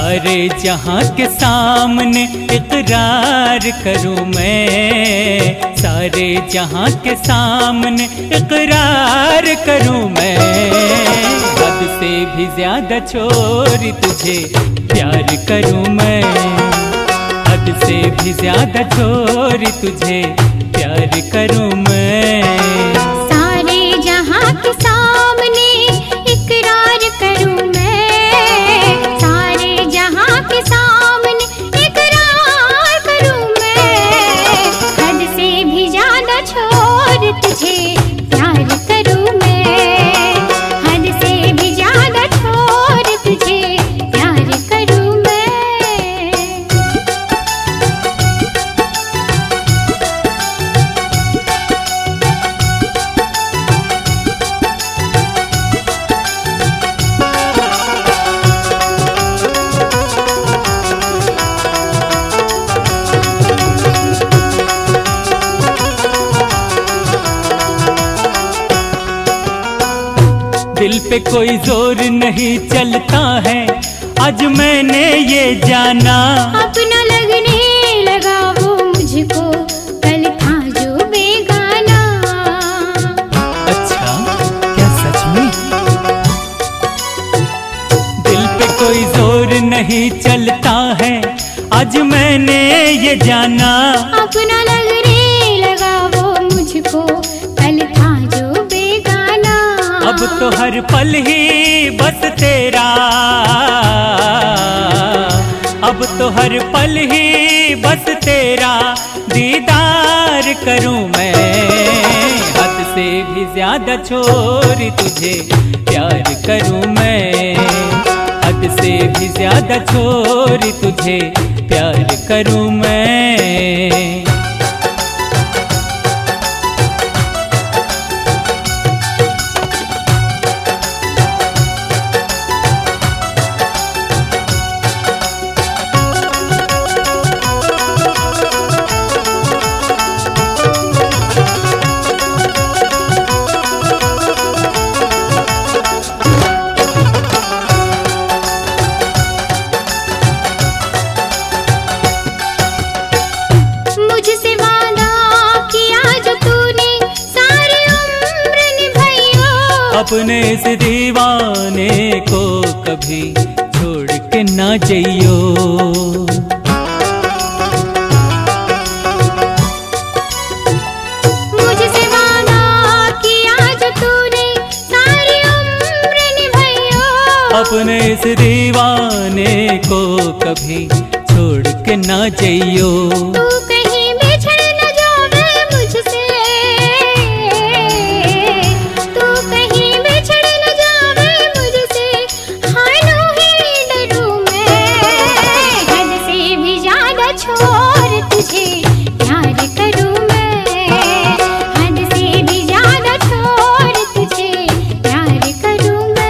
सारे जहां के सामने इकरार करूं मैं, सारे जहां के सामने इकरार करूं मैं। हद से भी ज्यादा छोरी तुझे प्यार करूं मैं, हद से भी ज्यादा छोरी तुझे प्यार करूं मैं। सारे जहां के सामने इकरार करूं मैं, सारे जहां के सामने इकरार करूं मैं। हद से भी ज्यादा छोर तुझे प्यार करूं मैं, हद से भी ज्यादा छोर तुझे प्यार करूं मैं। दिल पे कोई जोर नहीं चलता है, आज मैंने ये जाना। अपना लगने लगा वो मुझको, कल था जो बेगाना। अच्छा, क्या सच में? दिल पे कोई जोर नहीं चलता है, आज मैंने ये जाना। अपना लगने लगा वो मुझको, कल था जो बेगाना। अब तो हर पल ही बस तेरा, अब तो हर पल ही बस तेरा दीदार करूं मैं। हद से भी ज्यादा छोरी तुझे प्यार करूं मैं, हद से भी ज्यादा छोरी तुझे प्यार करूं मैं। मुझसे वादा किया जो तूने, सारी उम्र निभाइयो। अपने इस दीवाने को कभी छोड़ के ना जइयो। मुझसे वादा किया जो तूने, सारी उम्र निभाइयो। अपने इस दीवाने को कभी छोड़ के ना जइयो। तू कहीं बिछड़ न जावे मुझसे, तू कहीं बिछड़ न जावे मुझसे, हानो ही डरूं मैं। हद से भी ज्यादा छोर तुझे प्यार करूं मैं, हद से भी ज्यादा छोर तुझे प्यार करूं मैं।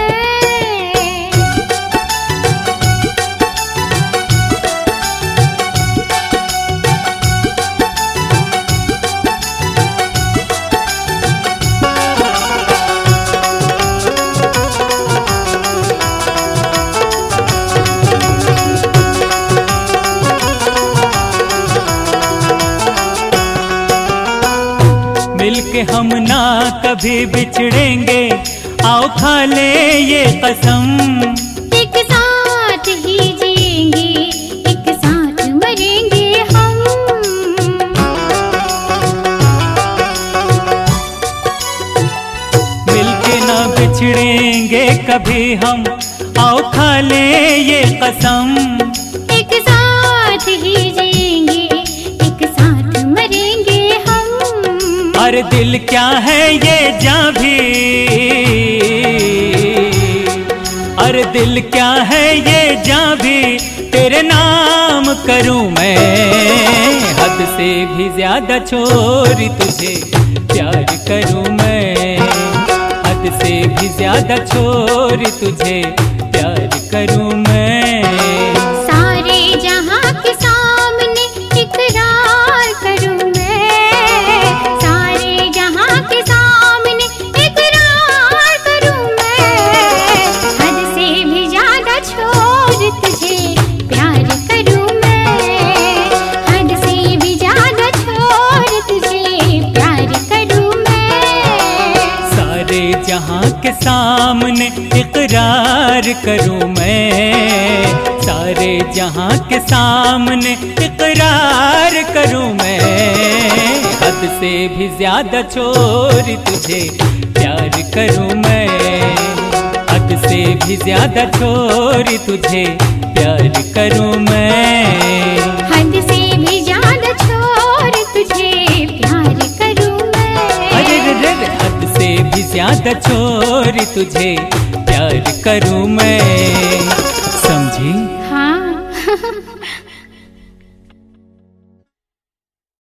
मिलके हम ना कभी बिछड़ेंगे, आओ खा ले ये कसम। एक साथ ही जिएंगे, एक साथ मरेंगे हम। मिलके ना बिछड़ेंगे कभी हम, आओ खा ले ये कसम। एक साथ ही जिएंगे, एक साथ मरेंगे हम। अरे दिल क्या है ये जां भी, अरे दिल क्या है ये जां भी तेरे नाम करूं मैं। हद से भी ज्यादा छोरी तुझे प्यार करूं मैं, हद से भी ज्यादा छोरी तुझे प्यार करूं मैं। सारे जहां के सामने इकरार करूं मैं, सारे जहां के सामने इकरार करूं मैं। हद से भी ज्यादा छोर तुझे करूं मैं, सारे जहां के सामने इकरार करूं मैं। हद से भी ज्यादा छोरी तुझे प्यार करूं मैं, हद से भी ज्यादा छोरी तुझे प्यार करूं मैं। हद से भी ज्यादा छोरी तुझे प्यार करूं मैं। अरे रे रे, हद से भी ज्यादा छोरी तुझे प्यार करूं मैं।